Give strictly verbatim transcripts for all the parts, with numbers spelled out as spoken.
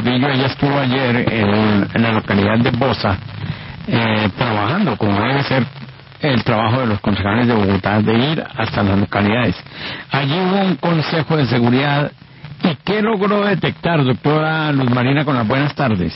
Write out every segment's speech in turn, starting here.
Gordillo, ella estuvo ayer en, en la localidad de Bosa, eh, trabajando como debe ser el trabajo de los concejales de Bogotá, de ir hasta las localidades. Allí hubo un consejo de seguridad. ¿Y qué logró detectar, doctora Luz Marina, con las buenas tardes?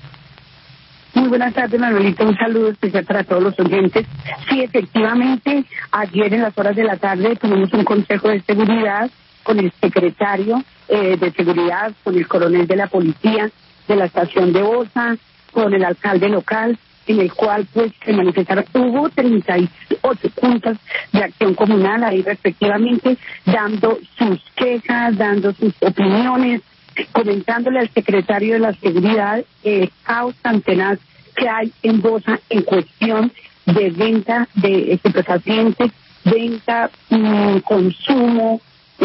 Muy buenas tardes, Manuelito. Un saludo especial para todos los oyentes. Sí, efectivamente, ayer en las horas de la tarde tuvimos un consejo de seguridad con el secretario eh, de seguridad, con el coronel de la policía de la estación de Bosa, con el alcalde local, en el cual pues se manifestaron, hubo treinta y ocho juntas de acción comunal ahí respectivamente, dando sus quejas, dando sus opiniones, comentándole al secretario de la seguridad el eh, caos tan tenaz que hay en Bosa en cuestión de venta de estupefacientes, venta, mmm, consumo,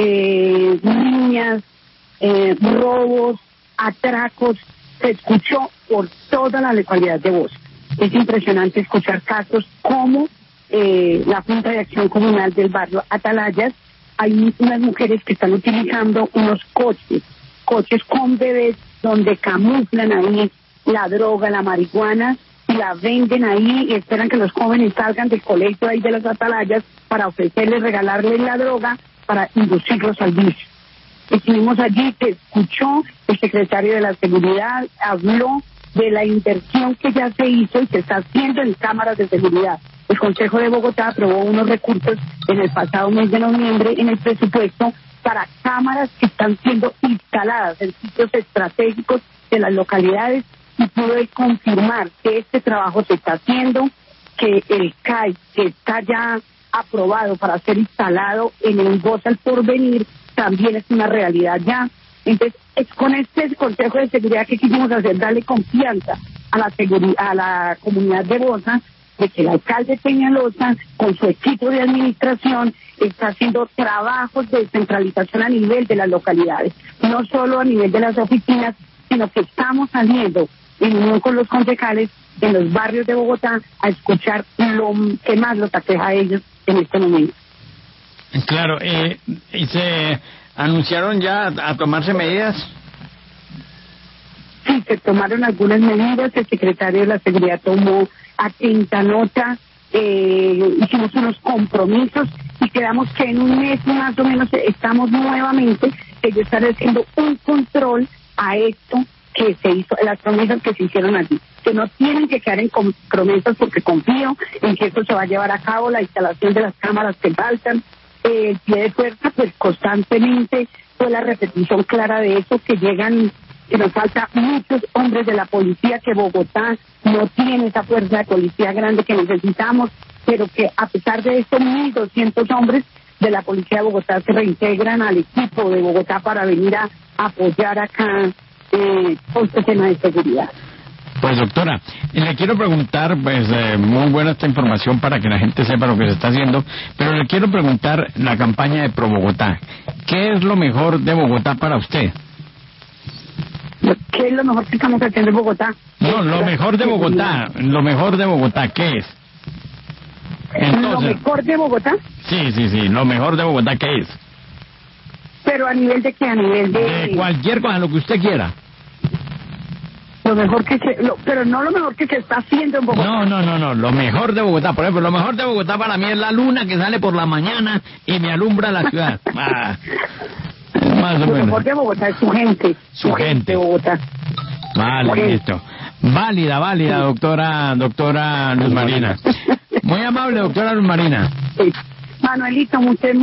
eh, niñas, eh, robos, atracos. Se escuchó por toda la localidad de Bosa. Es impresionante escuchar casos como eh, la Junta de Acción Comunal del barrio Atalayas. Hay unas mujeres que están utilizando unos coches, coches con bebés, donde camuflan ahí la droga, la marihuana, y la venden ahí y esperan que los jóvenes salgan del colegio ahí de las Atalayas para ofrecerles, regalarles la droga para inducirlos al vicio. Estuvimos allí, se escuchó, el secretario de la Seguridad habló de la inversión que ya se hizo y se está haciendo en cámaras de seguridad. El Consejo de Bogotá aprobó unos recursos en el pasado mes de noviembre en el presupuesto para cámaras que están siendo instaladas en sitios estratégicos de las localidades, y pude confirmar que este trabajo se está haciendo, que el C A I, que está ya aprobado para ser instalado en el Bosa al Porvenir, también es una realidad ya. Entonces, es con este Consejo de Seguridad que quisimos hacer, darle confianza a la seguri- a la comunidad de Bosa, de que el alcalde Peñalosa, con su equipo de administración, está haciendo trabajos de descentralización a nivel de las localidades, no solo a nivel de las oficinas, sino que estamos saliendo en unión con los concejales en los barrios de Bogotá a escuchar lo que más los aqueja a ellos en este momento. Claro, eh, y se anunciaron ya a tomarse medidas. Sí, se tomaron algunas medidas, el secretario de la Seguridad tomó atenta nota, eh, hicimos unos compromisos y quedamos que en un mes más o menos estamos nuevamente, que yo estaré haciendo un control a esto que se hizo, las promesas que se hicieron allí, que no tienen que quedar en promesas, porque confío en que esto se va a llevar a cabo, la instalación de las cámaras que faltan, eh, el pie de fuerza, pues constantemente fue la repetición clara de eso, que llegan, que nos falta muchos hombres de la policía, que Bogotá no tiene esa fuerza de policía grande que necesitamos, pero que a pesar de esto, mil doscientos hombres de la policía de Bogotá se reintegran al equipo de Bogotá para venir a apoyar acá eh, con este tema de seguridad. Pues doctora, le quiero preguntar, pues eh, muy buena esta información para que la gente sepa lo que se está haciendo, pero le quiero preguntar la campaña de Pro Bogotá. ¿Qué es lo mejor de Bogotá para usted? ¿Qué es lo mejor que estamos haciendo en Bogotá? No, lo mejor de Bogotá, lo mejor de Bogotá, ¿qué es? Entonces, ¿lo mejor de Bogotá? Sí, sí, sí, lo mejor de Bogotá, ¿qué es? ¿Pero a nivel de qué? A nivel de... De cualquier cosa, lo que usted quiera. Lo mejor que se... Lo, pero no lo mejor que se está haciendo en Bogotá. No, no, no, no, lo mejor de Bogotá, por ejemplo, lo mejor de Bogotá para mí es la luna que sale por la mañana y me alumbra la ciudad. Ah, más o lo menos. mejor de Bogotá es su gente. Su, su gente. gente de Bogotá. Vale, okay. Listo. Válida, válida, doctora, doctora Luz Marina. Muy amable, doctora Luz Marina. Sí. Manuelito, muchas